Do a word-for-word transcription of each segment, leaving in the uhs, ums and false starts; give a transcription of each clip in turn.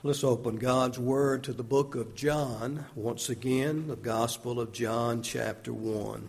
Let's open God's Word to the book of John. Once again, the Gospel of John, chapter one.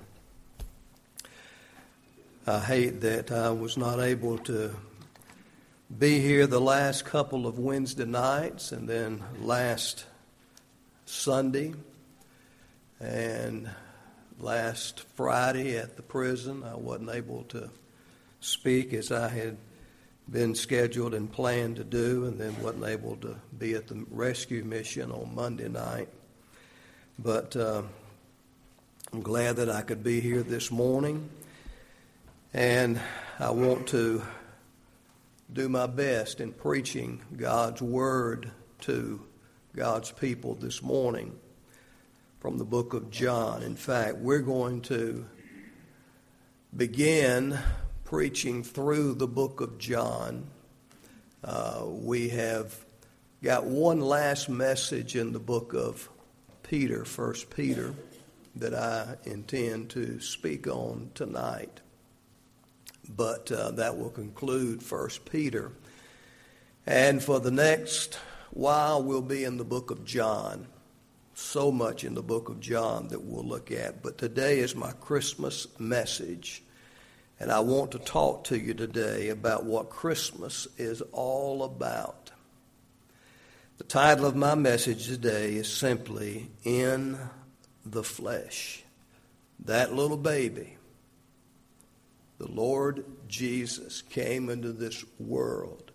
I hate that I was not able to be here the last couple of Wednesday nights and then last Sunday and last Friday at the prison. I wasn't able to speak as I had been scheduled and planned to do, and then wasn't able to be at the rescue mission on Monday night. But uh, I'm glad that I could be here this morning, and I want to do my best in preaching God's Word to God's people this morning from the book of John. In fact, we're going to begin preaching through the book of John. Uh, we have got one last message in the book of Peter, First Peter, that I intend to speak on tonight. But uh, that will conclude First Peter. And for the next while, we'll be in the book of John. So much in the book of John that we'll look at. But today is my Christmas message. And I want to talk to you today about what Christmas is all about. The title of my message today is simply, In the Flesh. That little baby, the Lord Jesus, came into this world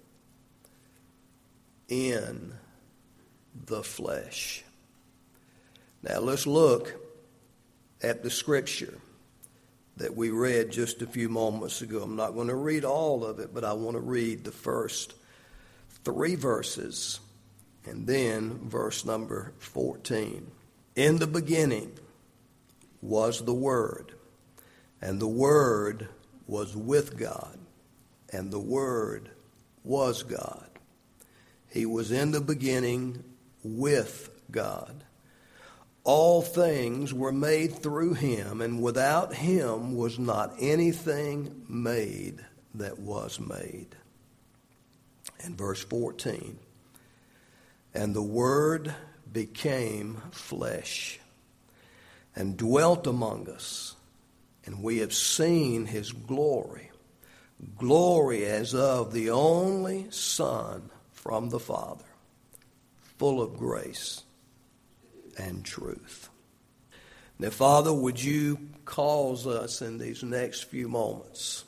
in the flesh. Now let's look at the scripture that we read just a few moments ago. I'm not going to read all of it, but I want to read the first three verses and then verse number fourteen. In the beginning was the Word, and the Word was with God, and the Word was God. He was in the beginning with God. All things were made through him, and without him was not anything made that was made. And verse fourteen, and the Word became flesh and dwelt among us, and we have seen his glory, glory as of the only Son from the Father, full of grace and truth. Now, Father, would you cause us in these next few moments,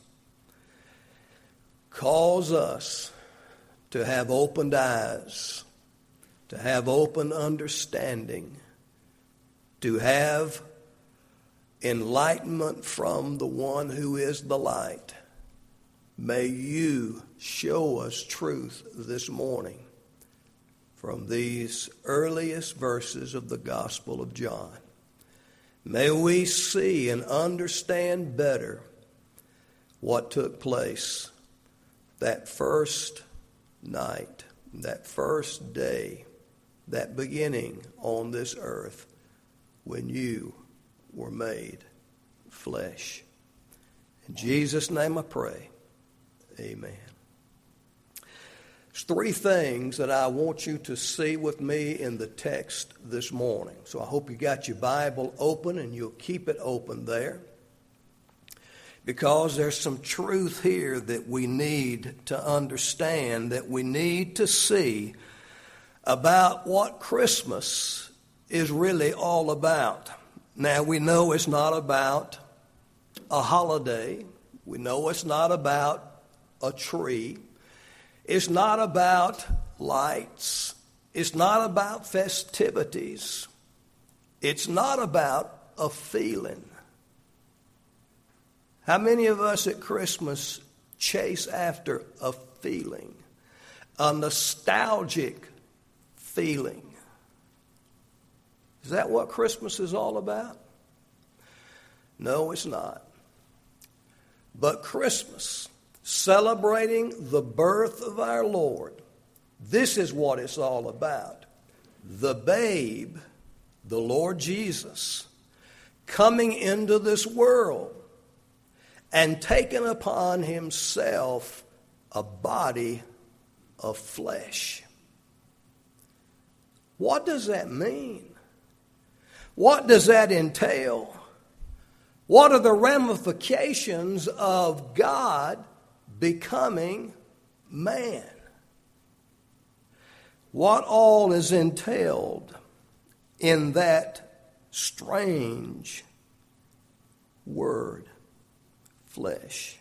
cause us to have opened eyes, to have open understanding, to have enlightenment from the one who is the light. May you show us truth this morning from these earliest verses of the Gospel of John. May we see and understand better what took place that first night, that first day, that beginning on this earth when you were made flesh. In Jesus' name I pray, amen. There's three things that I want you to see with me in the text this morning. So I hope you got your Bible open and you'll keep it open there, because there's some truth here that we need to understand, that we need to see about what Christmas is really all about. Now, we know it's not about a holiday. We know it's not about a tree. It's not about lights. It's not about festivities. It's not about a feeling. How many of us at Christmas chase after a feeling, a nostalgic feeling? Is that what Christmas is all about? No, it's not. But Christmas, celebrating the birth of our Lord, this is what it's all about. The babe, the Lord Jesus, coming into this world and taking upon himself a body of flesh. What does that mean? What does that entail? What are the ramifications of God becoming man? What all is entailed in that strange word, flesh?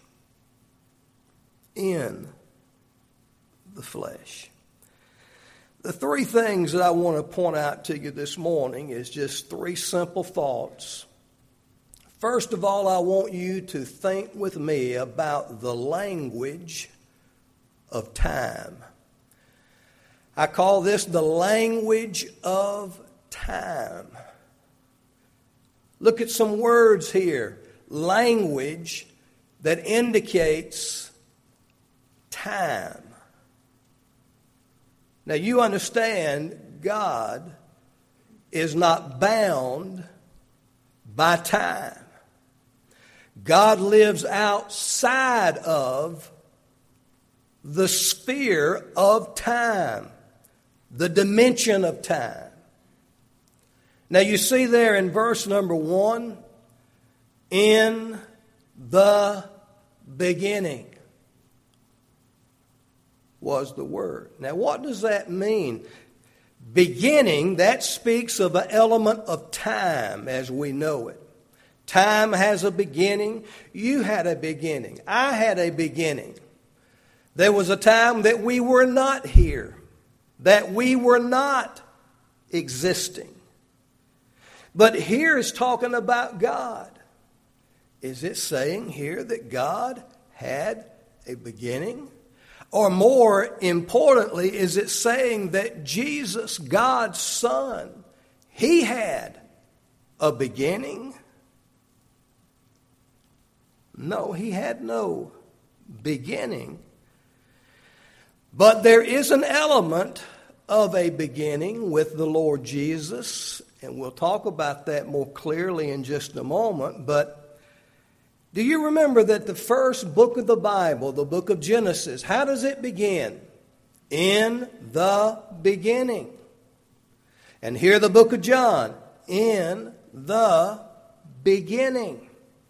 In the flesh. The three things that I want to point out to you this morning is just three simple thoughts. First of all, I want you to think with me about the language of time. I call this the language of time. Look at some words here. Language that indicates time. Now you understand God is not bound by time. God lives outside of the sphere of time, the dimension of time. Now you see there in verse number one, in the beginning was the Word. Now what does that mean? Beginning, that speaks of an element of time as we know it. Time has a beginning. You had a beginning. I had a beginning. There was a time that we were not here, that we were not existing. But here is talking about God. Is it saying here that God had a beginning? Or more importantly, is it saying that Jesus, God's Son, He had a beginning? No, He had no beginning. But there is an element of a beginning with the Lord Jesus, and we'll talk about that more clearly in just a moment. But do you remember that the first book of the Bible, the book of Genesis, how does it begin? In the beginning. And here the book of John, in the beginning.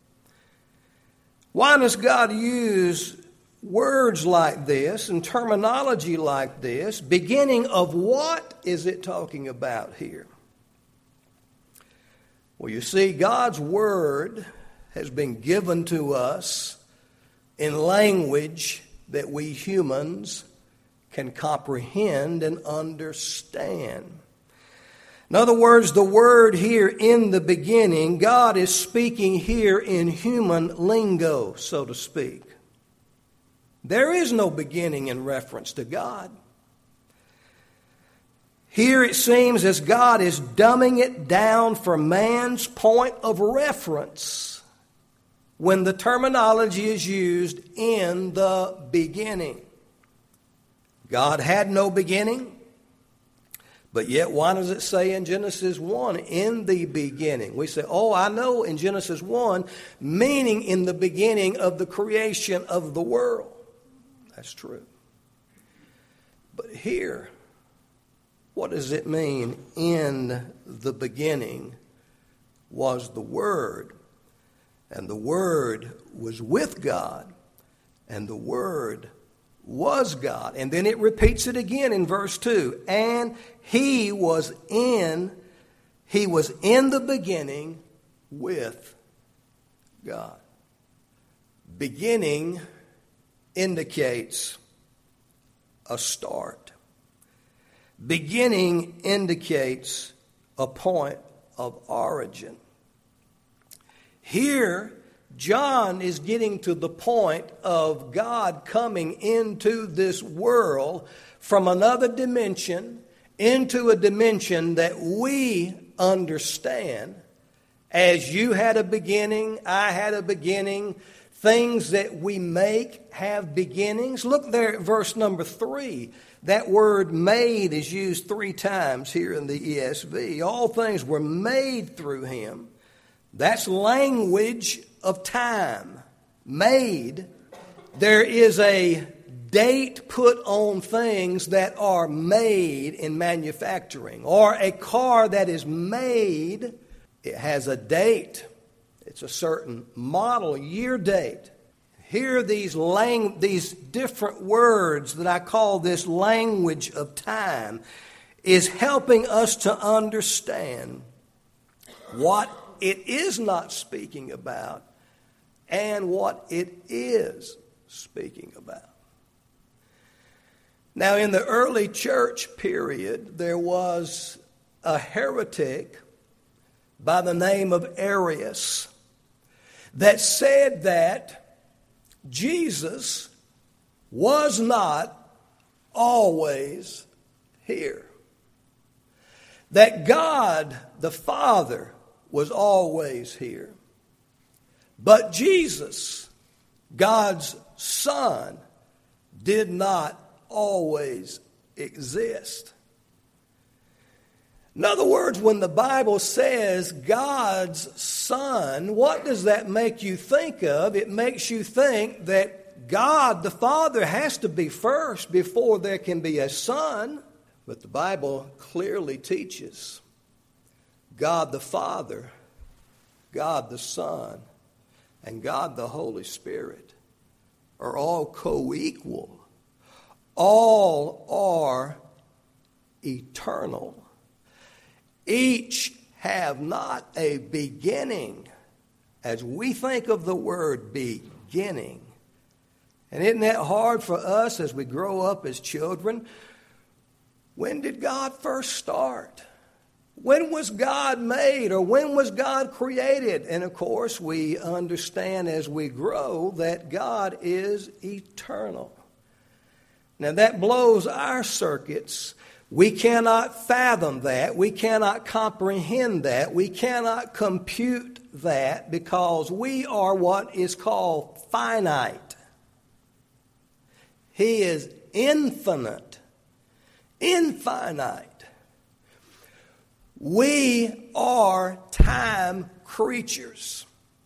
Why does God use words like this and terminology like this? Beginning of what is it talking about here? Well, you see, God's Word has been given to us in language that we humans can comprehend and understand. In other words, the word here, in the beginning, God is speaking here in human lingo, so to speak. There is no beginning in reference to God. Here it seems as God is dumbing it down for man's point of reference when the terminology is used in the beginning. God had no beginning. But yet, why does it say in Genesis one, in the beginning? We say, oh, I know in Genesis one, meaning in the beginning of the creation of the world. That's true. But here, what does it mean? In the beginning was the Word, and the Word was with God, and the Word was God. And then it repeats it again in verse two. And he was in, he was in the beginning with God. Beginning indicates a start. Beginning indicates a point of origin. Here, John is getting to the point of God coming into this world from another dimension into a dimension that we understand. As you had a beginning, I had a beginning. Things that we make have beginnings. Look there at verse number three. That word made is used three times here in the E S V. All things were made through him. That's language of time. Made. There is a date put on things that are made in manufacturing, or a car that is made, it has a date. It's a certain model year date. Here, these lang- these different words that I call this language of time is helping us to understand what it is not speaking about and what it is speaking about. Now, in the early church period, there was a heretic by the name of Arius that said that Jesus was not always here. That God the Father was always here. But Jesus, God's Son, did not always exist. In other words, when the Bible says God's Son, what does that make you think of? It makes you think that God the Father has to be first before there can be a Son. But the Bible clearly teaches God the Father, God the Son, and God the Holy Spirit are all co-equal. All are eternal. Each have not a beginning, as we think of the word beginning. And isn't that hard for us as we grow up as children? When did God first start? When was God made, or when was God created? And of course, we understand as we grow that God is eternal. Now that blows our circuits. We cannot fathom that. We cannot comprehend that. We cannot compute that because we are what is called finite. He is infinite, infinite. We are time creatures.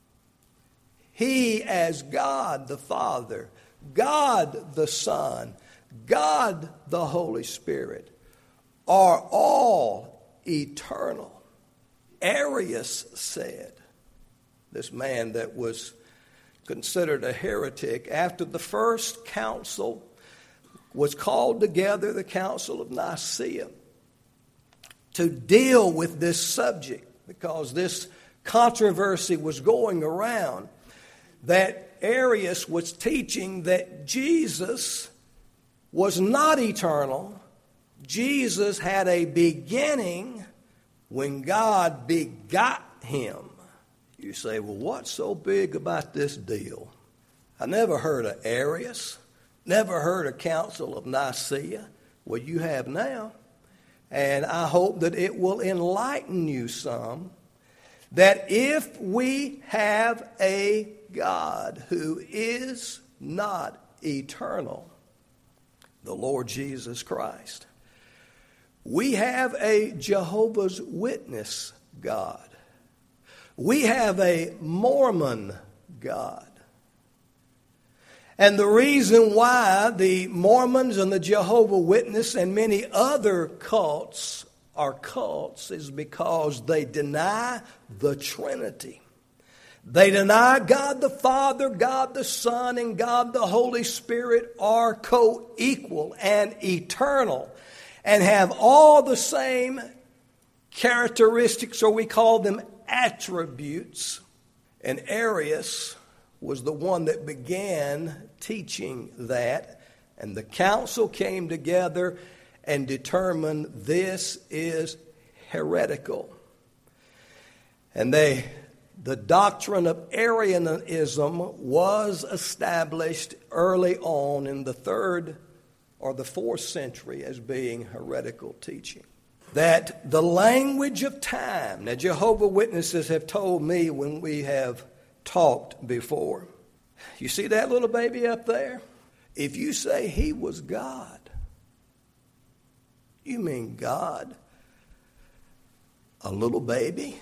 He, as God the Father, God the Son, God the Holy Spirit, are all eternal. Arius said, this man that was considered a heretic, after the first council was called together, the Council of Nicaea, to deal with this subject, because this controversy was going around, that Arius was teaching that Jesus was not eternal. Jesus had a beginning when God begot him. You say, well, what's so big about this deal? I never heard of Arius, never heard of Council of Nicaea. Well, you have now. And I hope that it will enlighten you some, that if we have a God who is not eternal, the Lord Jesus Christ, we have a Jehovah's Witness God. We have a Mormon God. And the reason why the Mormons and the Jehovah's Witness and many other cults are cults is because they deny the Trinity. They deny God the Father, God the Son, and God the Holy Spirit are co-equal and eternal and have all the same characteristics, or we call them attributes. And Arius was the one that began teaching that, and the council came together and determined this is heretical. And they, the doctrine of Arianism was established early on in the third or the fourth century as being heretical teaching. That the language of time, now Jehovah's Witnesses have told me when we have talked before, you see that little baby up there? If you say he was God, you mean God, a little baby?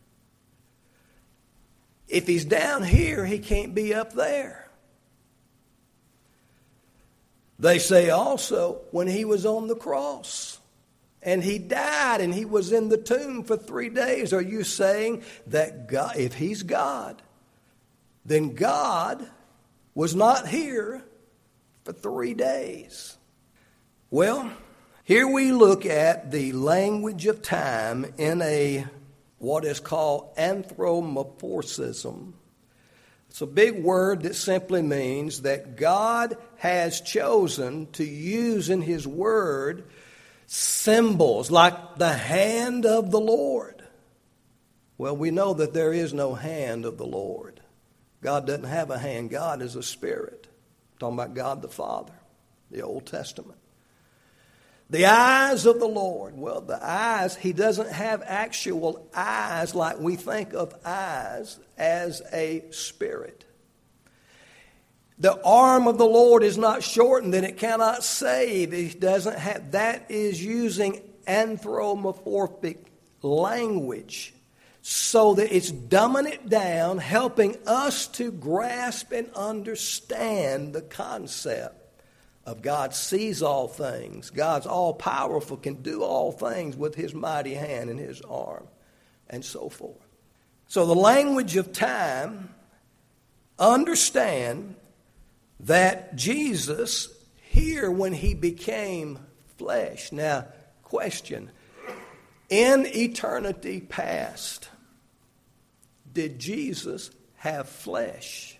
If he's down here, he can't be up there. They say also when he was on the cross and he died and he was in the tomb for three days. Are you saying that God, if he's God, then God was not here for three days? Well, here we look at the language of time in a what is called anthropomorphism. It's a big word that simply means that God has chosen to use in his word symbols like the hand of the Lord. Well, we know that there is no hand of the Lord. God doesn't have a hand. God is a spirit. I'm talking about God the Father, the Old Testament. The eyes of the Lord. Well, the eyes, he doesn't have actual eyes like we think of eyes as a spirit. The arm of the Lord is not shortened that it cannot save. He doesn't have, that is using anthropomorphic language so that it's dumbing it down, helping us to grasp and understand the concept of God sees all things. God's all-powerful, can do all things with his mighty hand and his arm, and so forth. So the language of time, understand that Jesus, here when he became flesh. Now, question, in eternity past, did Jesus have flesh?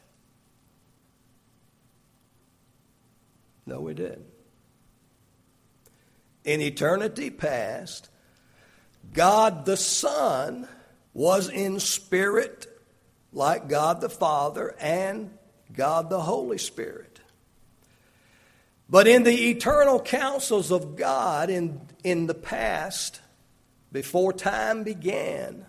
No, he didn't. In eternity past, God the Son was in spirit like God the Father and God the Holy Spirit. But in the eternal counsels of God in, in the past, before time began,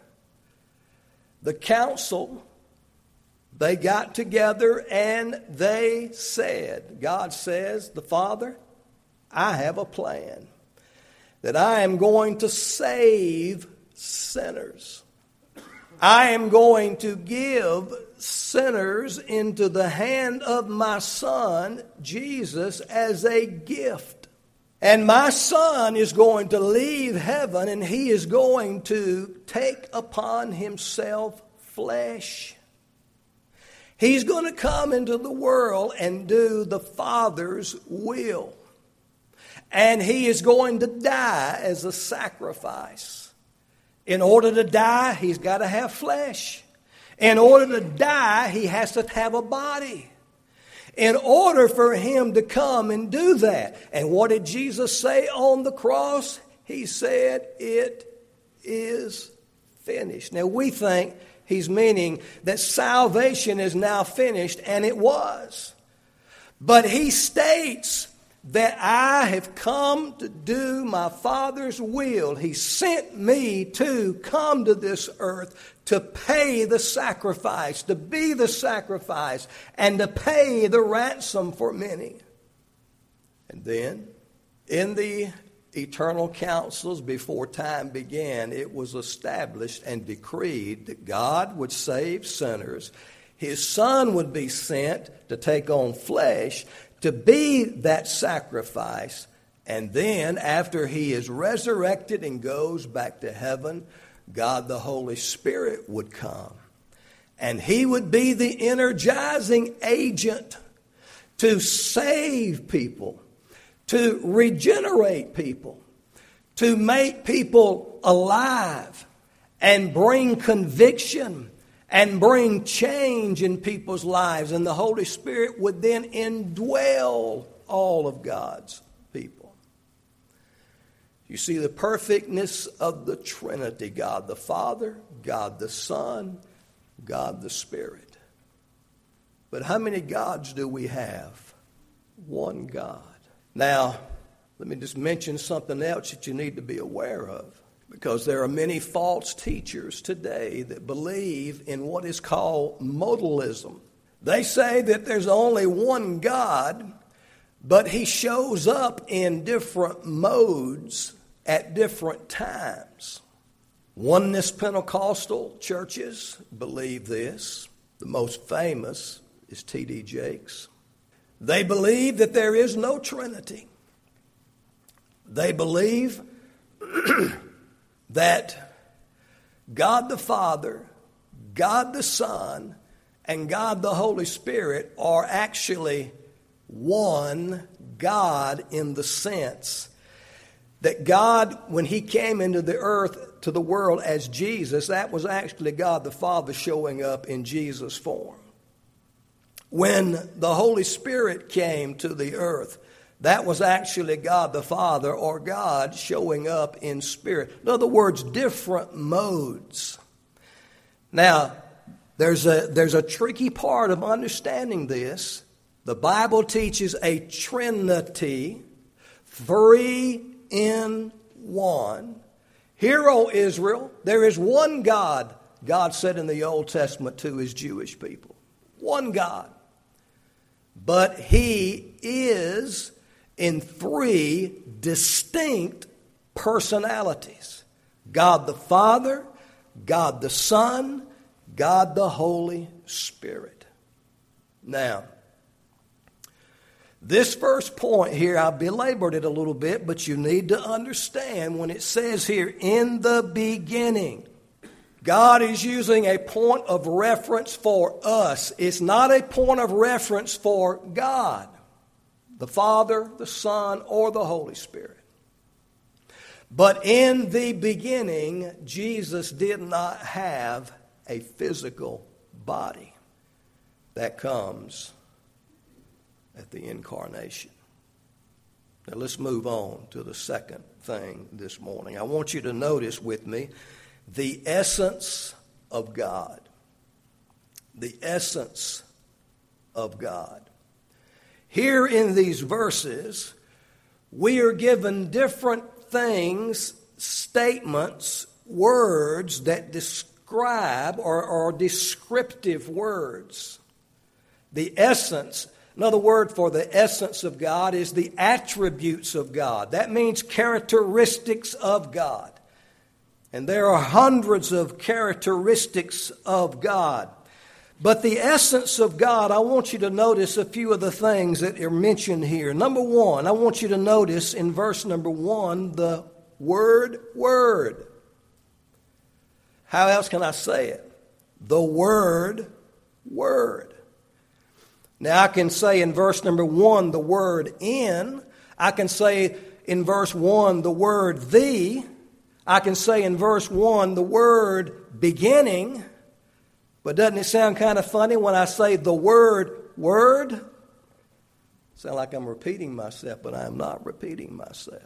the council, they got together and they said, God says, the Father, I have a plan that I am going to save sinners. I am going to give sinners into the hand of my Son, Jesus, as a gift. And my Son is going to leave heaven and he is going to take upon himself flesh. He's going to come into the world and do the Father's will. And he is going to die as a sacrifice. In order to die, he's got to have flesh. In order to die, he has to have a body. In order for him to come and do that. And what did Jesus say on the cross? He said, it is finished. Now we think he's meaning that salvation is now finished, and it was. But he states that I have come to do my Father's will. He sent me to come to this earth to pay the sacrifice, to be the sacrifice, and to pay the ransom for many. And then, in the eternal councils before time began, it was established and decreed that God would save sinners. His Son would be sent to take on flesh, to be that sacrifice. And then, after he is resurrected and goes back to heaven, God the Holy Spirit would come. And he would be the energizing agent to save people, to regenerate people, to make people alive and bring conviction and bring change in people's lives. And the Holy Spirit would then indwell all of God's people. You see the perfectness of the Trinity, God the Father, God the Son, God the Spirit. But how many gods do we have? One God. Now, let me just mention something else that you need to be aware of. Because there are many false teachers today that believe in what is called modalism. They say that there's only one God, but he shows up in different modes at different times. Oneness Pentecostal churches believe this. The most famous is T D Jakes. They believe that there is no Trinity. They believe that God the Father, God the Son, and God the Holy Spirit are actually one God, in the sense that God, when he came into the earth, to the world as Jesus, that was actually God the Father showing up in Jesus' form. When the Holy Spirit came to the earth, that was actually God the Father, or God showing up in spirit. In other words, different modes. Now, there's a, there's a tricky part of understanding this. The Bible teaches a Trinity, three in one. Hear, O Israel, there is one God, God said in the Old Testament to his Jewish people. One God. But he is in three distinct personalities. God the Father, God the Son, God the Holy Spirit. Now, this first point here, I've belabored it a little bit, but you need to understand when it says here, in the beginning, God is using a point of reference for us. It's not a point of reference for God, the Father, the Son, or the Holy Spirit. But in the beginning, Jesus did not have a physical body. That comes at the incarnation. Now let's move on to the second thing this morning. I want you to notice with me the essence of God. The essence of God. Here in these verses, we are given different things, statements, words that describe or are descriptive words. The essence, another word for the essence of God is the attributes of God. That means characteristics of God. And there are hundreds of characteristics of God. But the essence of God, I want you to notice a few of the things that are mentioned here. Number one, I want you to notice in verse number one, the word, word. How else can I say it? The word, word. Now I can say in verse number one, the word in. I can say in verse one, the word the. I can say in verse one the word beginning, but doesn't it sound kind of funny when I say the word word? Sound like I'm repeating myself, but I'm not repeating myself.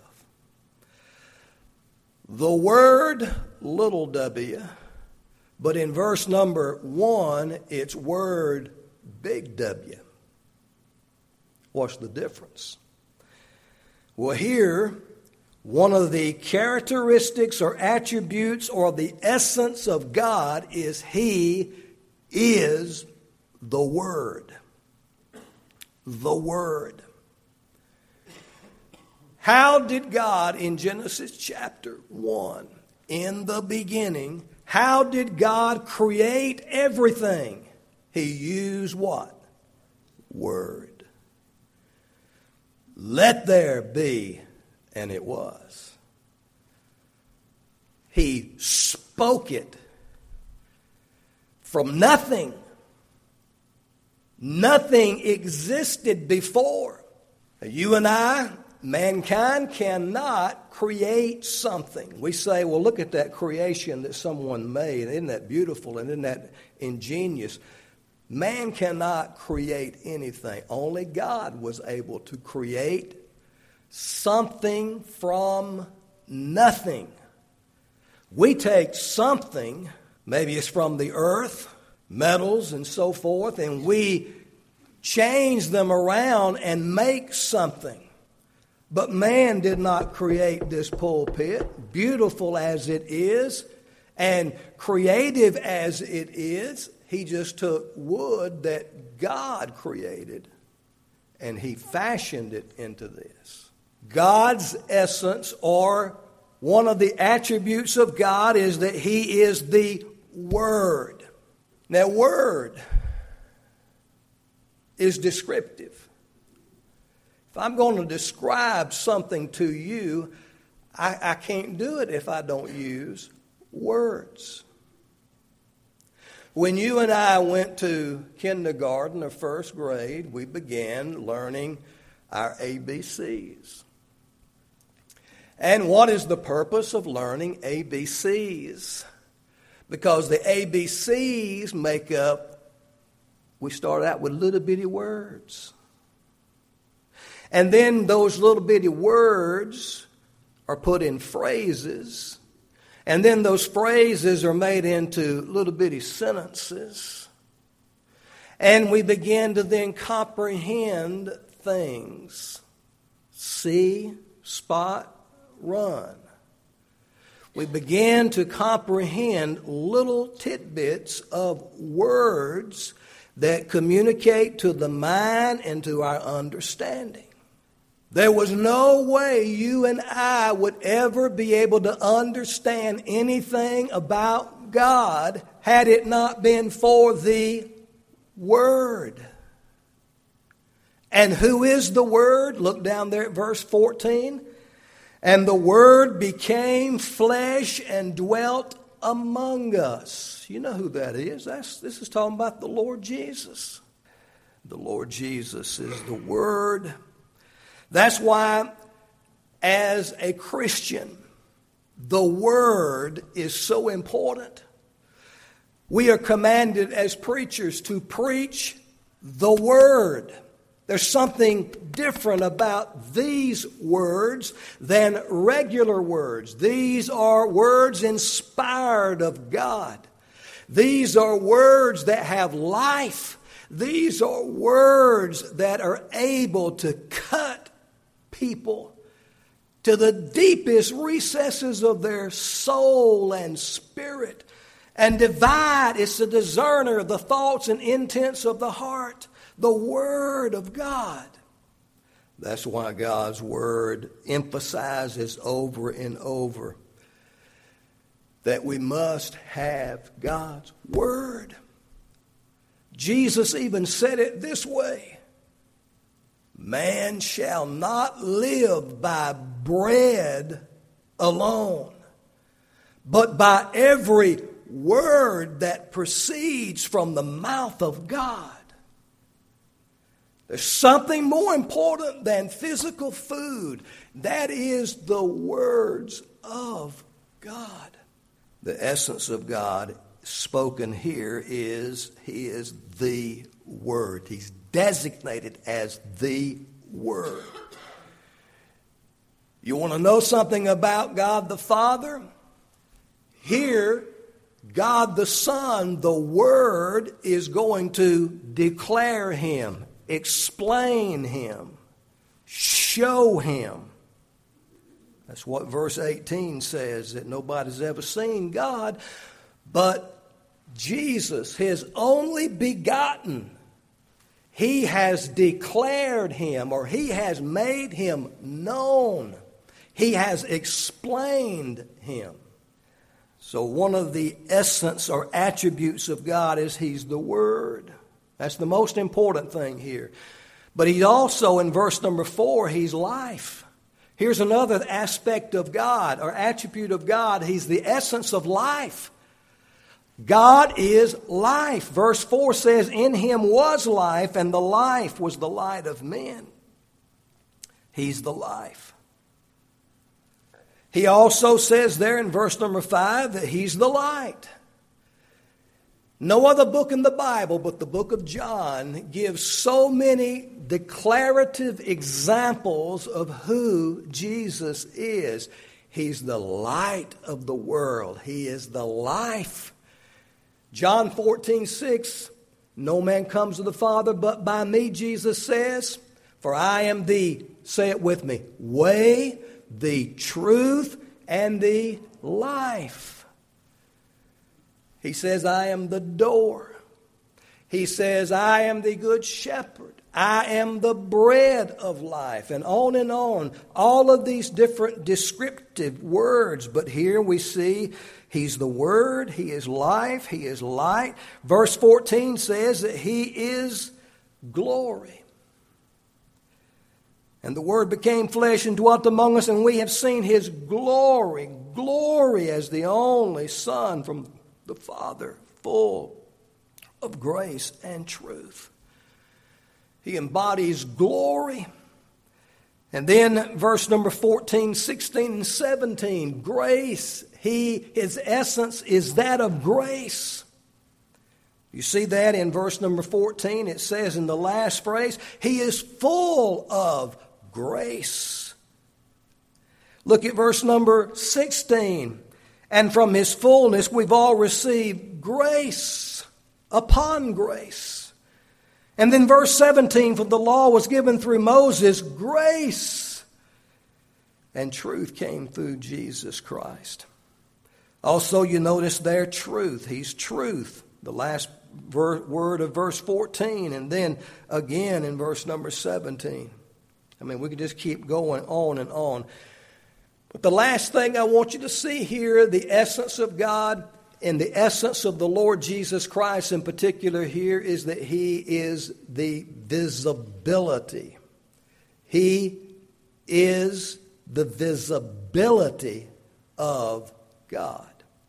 The word little w, but in verse number one, it's word big W. What's the difference? Well, here, one of the characteristics or attributes or the essence of God is He is the Word. The Word. How did God in Genesis chapter one, in the beginning, how did God create everything? He used what? Word. Let there be. And it was. He spoke it from nothing. Nothing existed before. You and I, mankind, cannot create something. We say, well, look at that creation that someone made. Isn't that beautiful and isn't that ingenious? Man cannot create anything. Only God was able to create something from nothing. We take something, maybe it's from the earth, metals and so forth, and we change them around and make something. But man did not create this pulpit, beautiful as it is, and creative as it is. He just took wood that God created, and he fashioned it into this. God's essence, or one of the attributes of God, is that He is the Word. Now, Word is descriptive. If I'm going to describe something to you, I, I can't do it if I don't use words. When you and I went to kindergarten or first grade, we began learning our A B Cs. And what is the purpose of learning A B Cs? Because the A B Cs make up, we start out with little bitty words. And then those little bitty words are put in phrases. And then those phrases are made into little bitty sentences. And we begin to then comprehend things. See, spot, run. We begin to comprehend little tidbits of words that communicate to the mind and to our understanding. There was no way you and I would ever be able to understand anything about God had it not been for the Word. And who is the Word? Look down there at verse fourteen. And the Word became flesh and dwelt among us. You know who that is. That's, this is talking about the Lord Jesus. The Lord Jesus is the Word. That's why, as a Christian, the Word is so important. We are commanded as preachers to preach the Word. There's something different about these words than regular words. These are words inspired of God. These are words that have life. These are words that are able to cut people to the deepest recesses of their soul and spirit and divide. It's the discerner of the thoughts and intents of the heart. The Word of God. That's why God's Word emphasizes over and over that we must have God's Word. Jesus even said it this way: man shall not live by bread alone, but by every word that proceeds from the mouth of God. There's something more important than physical food. That is the words of God. The essence of God spoken here is He is the Word. He's designated as the Word. You want to know something about God the Father? Here, God the Son, the Word, is going to declare Him, explain Him, show Him. That's what verse eighteen says, that nobody's ever seen God, but Jesus, His only begotten, He has declared Him, or He has made Him known. He has explained Him. So one of the essence or attributes of God is He's the Word. That's the most important thing here. But He's also, in verse number four, He's life. Here's another aspect of God, or attribute of God. He's the essence of life. God is life. Verse four says, in Him was life, and the life was the light of men. He's the life. He also says there in verse number five that He's the light. No other book in the Bible but the book of John gives so many declarative examples of who Jesus is. He's the light of the world. He is the life. John fourteen six, no man comes to the Father but by me, Jesus says, for I am the, say it with me, way, the truth, and the life. He says, I am the door. He says, I am the good shepherd. I am the bread of life. And on and on. All of these different descriptive words. But here we see He's the Word. He is life. He is light. Verse fourteen says that He is glory. And the Word became flesh and dwelt among us, and we have seen His glory, glory as the only Son from the Father, full of grace and truth. He embodies glory. And then verse number fourteen, sixteen, and seventeen, grace. He, His essence is that of grace. You see that in verse number fourteen. It says in the last phrase, He is full of grace. Look at verse number sixteen. And from His fullness we've all received grace upon grace. And then verse seventeen, for the law was given through Moses, grace and truth came through Jesus Christ. Also, you notice there truth. He's truth. The last ver- word of verse fourteen, and then again in verse number seventeen. I mean, we could just keep going on and on. But the last thing I want you to see here, the essence of God and the essence of the Lord Jesus Christ in particular here, is that He is the visibility. He is the visibility of God.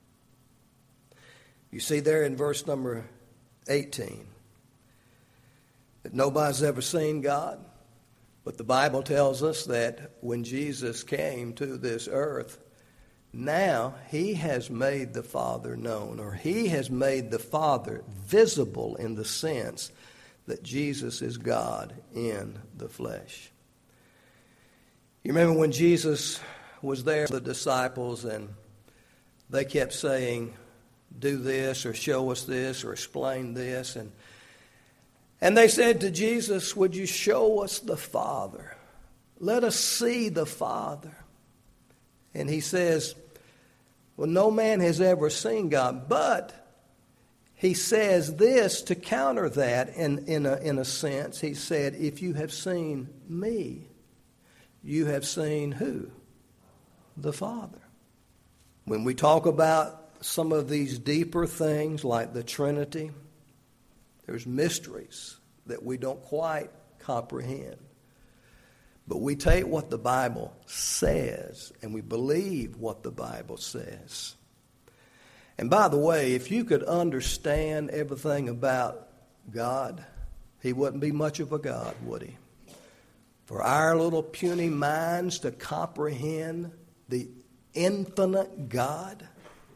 You see there in verse number eighteen that nobody's ever seen God. But the Bible tells us that when Jesus came to this earth, now He has made the Father known, or He has made the Father visible in the sense that Jesus is God in the flesh. You remember when Jesus was there with the disciples and they kept saying, do this or show us this or explain this. And, and they said to Jesus, would you show us the Father? Let us see the Father. And He says, well, no man has ever seen God, but He says this to counter that in, in, a, in a sense. He said, if you have seen me, you have seen who? The Father. When we talk about some of these deeper things like the Trinity, there's mysteries that we don't quite comprehend. But we take what the Bible says and we believe what the Bible says. And by the way, if you could understand everything about God, He wouldn't be much of a God, would He? For our little puny minds to comprehend the infinite God.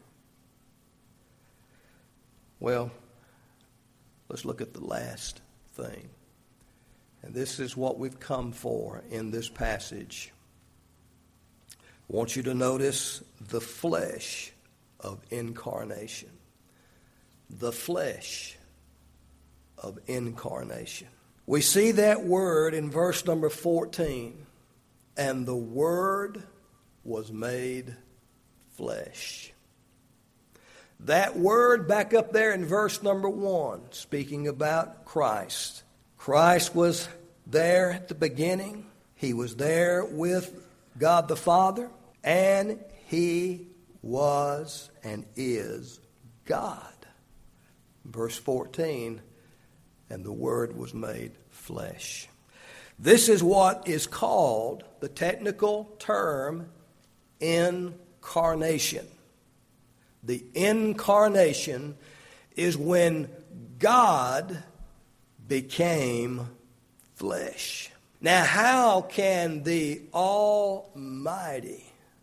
Well, let's look at the last thing. And this is what we've come for in this passage. I want you to notice the flesh of incarnation. The flesh of incarnation. We see that word in verse number fourteen. And the Word was made flesh. That word back up there in verse number one, speaking about Christ. Christ was there at the beginning. He was there with God the Father. And He was and is God. Verse fourteen, and the Word was made flesh. This is what is called, the technical term, incarnation. The incarnation is when God became flesh. Now, how can the Almighty,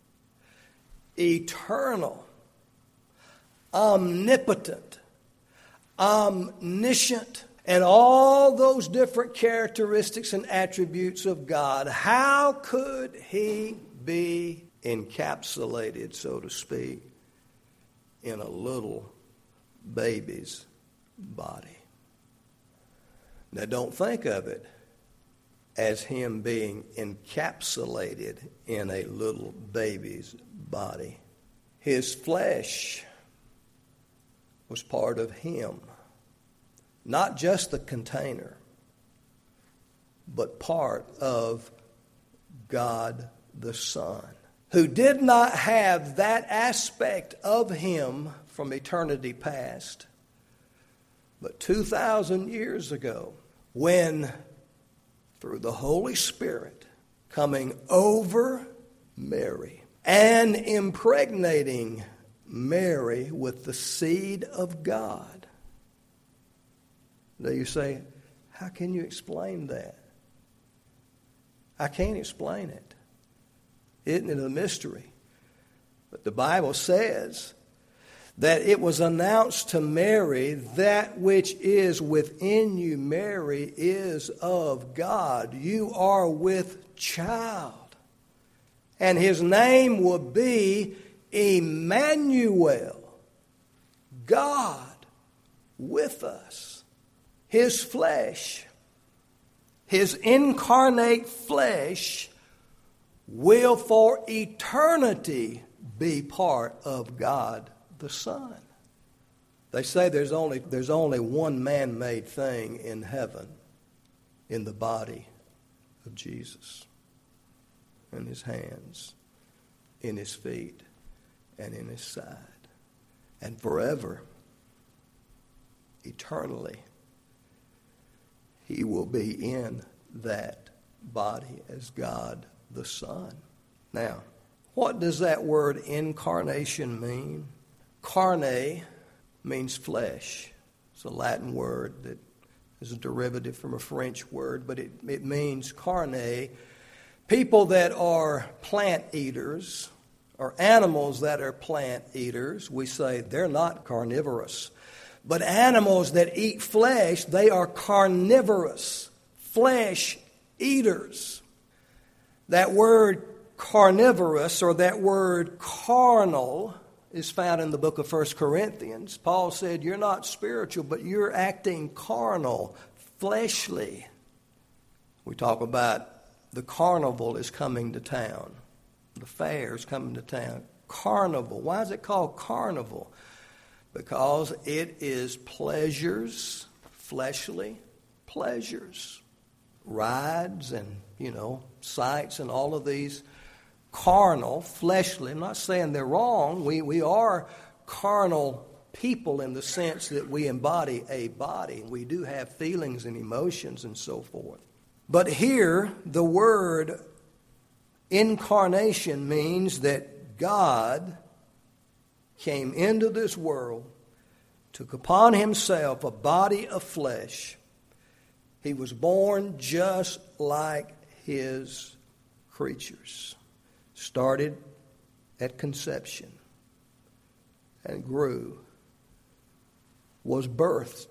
eternal, omnipotent, omniscient, and all those different characteristics and attributes of God, how could He be encapsulated, so to speak, in a little baby's body? Now, don't think of it as Him being encapsulated in a little baby's body. His flesh was part of Him. Not just the container, but part of God the Son, who did not have that aspect of Him from eternity past. But two thousand years ago, when through the Holy Spirit, coming over Mary and impregnating Mary with the seed of God. Now you say, how can you explain that? I can't explain it. Isn't it a mystery? But the Bible says that it was announced to Mary, that which is within you, Mary, is of God. You are with child. And his name will be Emmanuel, God with us. His flesh, his incarnate flesh, will for eternity be part of God the Son. They say there's only, there's only one man-made thing in heaven, in the body of Jesus, in his hands, in his feet, and in his side. And forever, eternally, he will be in that body as God the Son. Now, what does that word incarnation mean? Carne means flesh. It's a Latin word that is a derivative from a French word, but it, it means carne. People that are plant eaters, or animals that are plant eaters, we say they're not carnivorous. But animals that eat flesh, they are carnivorous, flesh eaters. That word carnivorous, or that word carnal, is found in the book of First Corinthians. Paul said, you're not spiritual, but you're acting carnal, fleshly. We talk about the carnival is coming to town. The fair is coming to town. Carnival. Why is it called carnival? Because it is pleasures, fleshly pleasures. Rides and, you know, sights and all of these carnal, fleshly. I'm not saying they're wrong. We, we are carnal people in the sense that we embody a body. We do have feelings and emotions and so forth. But here, the word incarnation means that God came into this world, took upon himself a body of flesh. He was born just like his creatures. Started at conception and grew, was birthed,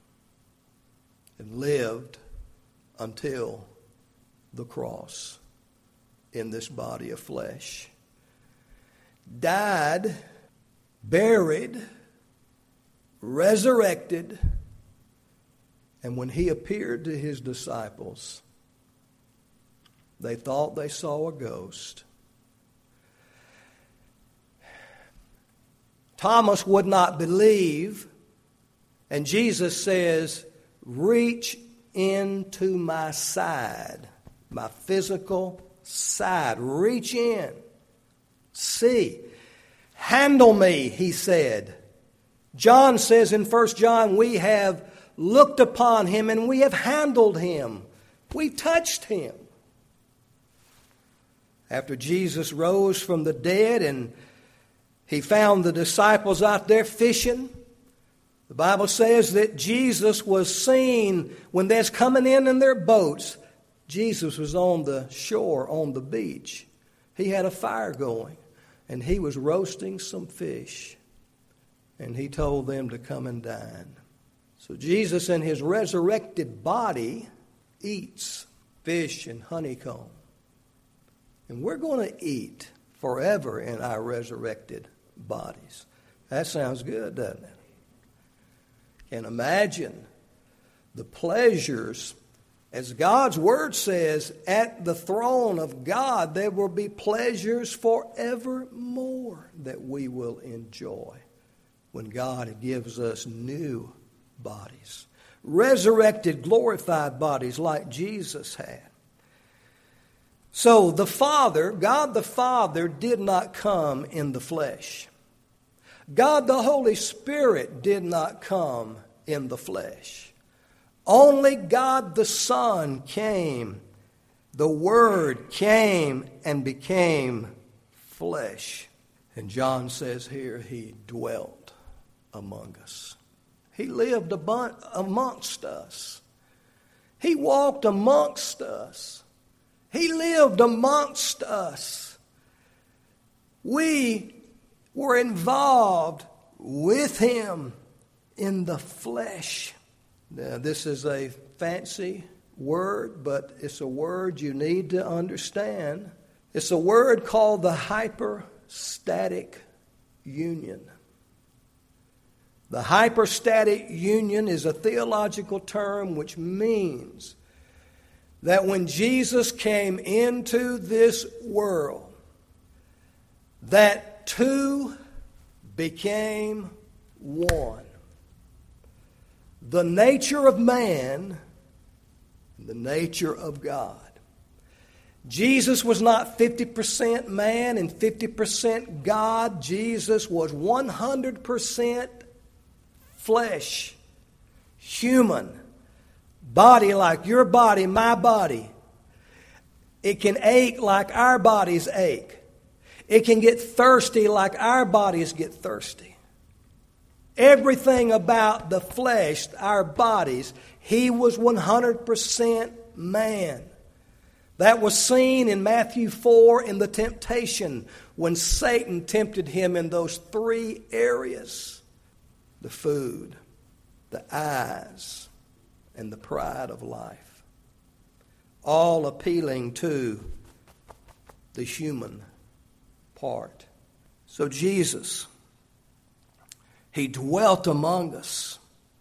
and lived until the cross in this body of flesh. Died, buried, resurrected, and when he appeared to his disciples, they thought they saw a ghost. Thomas would not believe, and Jesus says, reach into my side, my physical side. Reach in. See. Handle me, he said. John says in First John, we have looked upon him and we have handled him. We touched him. After Jesus rose from the dead and he found the disciples out there fishing, the Bible says that Jesus was seen when they're coming in in their boats. Jesus was on the shore, on the beach. He had a fire going, and he was roasting some fish. And he told them to come and dine. So Jesus in his resurrected body eats fish and honeycomb. And we're going to eat forever in our resurrected bodies. That sounds good, doesn't it? And imagine the pleasures, as God's Word says, at the throne of God, there will be pleasures forevermore that we will enjoy when God gives us new bodies, resurrected, glorified bodies like Jesus had. So the Father, God the Father, did not come in the flesh. God the Holy Spirit did not come in the flesh. Only God the Son came, The Word came and became flesh. And John says here, he dwelt among us. He lived amongst us. He walked amongst us. He lived amongst us. We were involved with him in the flesh. Now, this is a fancy word, but it's a word you need to understand. It's a word called the hypostatic union. The hypostatic union is a theological term which means that when Jesus came into this world, that two became one. The nature of man, the nature of God. Jesus was not fifty percent man and fifty percent God. Jesus was one hundred percent flesh, human, body like your body, my body. It can ache like our bodies ache. It can get thirsty like our bodies get thirsty. Everything about the flesh, our bodies, he was one hundred percent man. That was seen in Matthew four in the temptation when Satan tempted him in those three areas. The food, the eyes, and the pride of life. All appealing to the human part. So Jesus, he dwelt among us.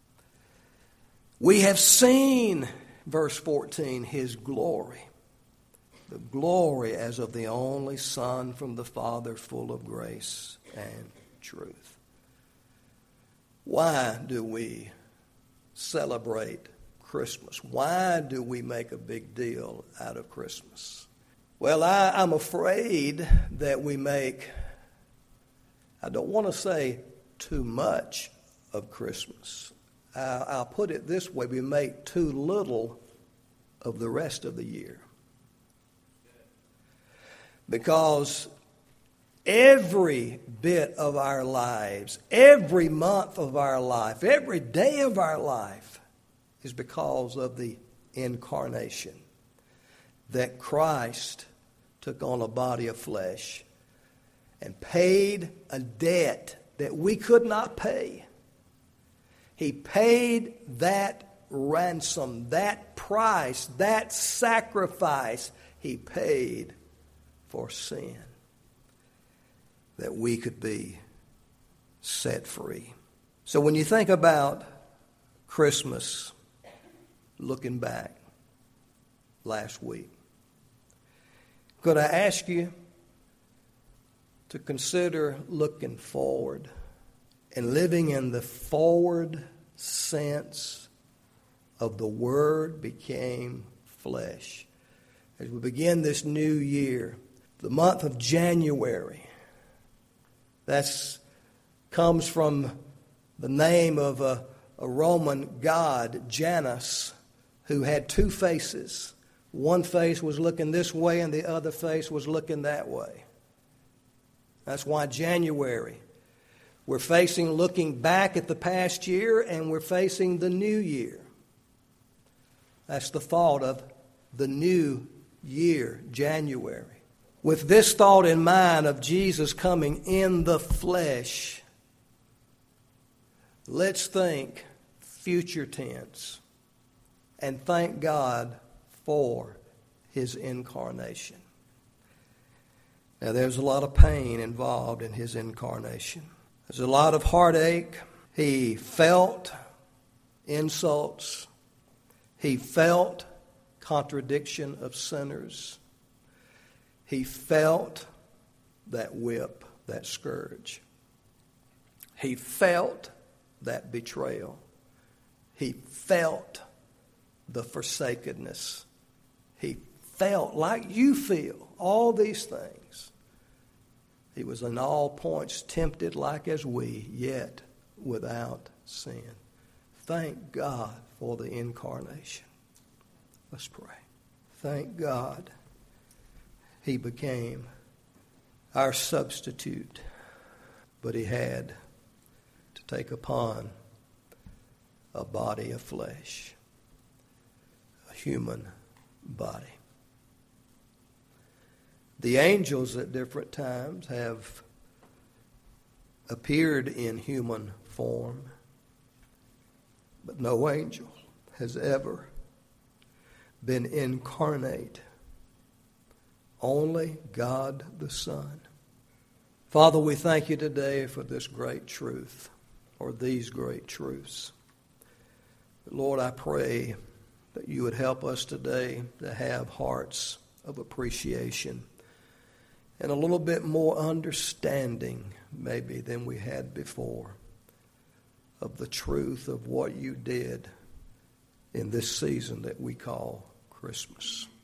We have seen, verse fourteen, his glory. The glory as of the only Son from the Father, full of grace and truth. Why do we celebrate Christmas? Why do we make a big deal out of Christmas? Well, I, I'm afraid that we make, I don't want to say too much of Christmas. I, I'll put it this way, we make too little of the rest of the year. Because every bit of our lives, every month of our life, every day of our life is because of the incarnation. That Christ took on a body of flesh and paid a debt that we could not pay. He paid that ransom, that price, that sacrifice he paid for sin, that we could be set free. So when you think about Christmas, looking back last week, could I ask you to consider looking forward and living in the forward sense of the Word became flesh? As we begin this new year, the month of January, that comes from the name of a, a Roman god, Janus, who had two faces. One face was looking this way and the other face was looking that way. That's why January. We're facing looking back at the past year and we're facing the new year. That's the thought of the new year, January. With this thought in mind of Jesus coming in the flesh, let's think future tense and thank God for his incarnation. Now, there's a lot of pain involved in his incarnation. There's a lot of heartache. He felt insults. He felt contradiction of sinners. He felt that whip, that scourge. He felt that betrayal. He felt the forsakenness. He felt like you feel all these things. He was in all points tempted like as we, yet without sin. Thank God for the incarnation. Let's pray. Thank God he became our substitute, but he had to take upon a body of flesh, a human body. The angels at different times have appeared in human form, but no angel has ever been incarnate. Only God the Son. Father, we thank you today for this great truth, or these great truths. Lord, I pray that you would help us today to have hearts of appreciation and a little bit more understanding, maybe, than we had before, of the truth of what you did in this season that we call Christmas.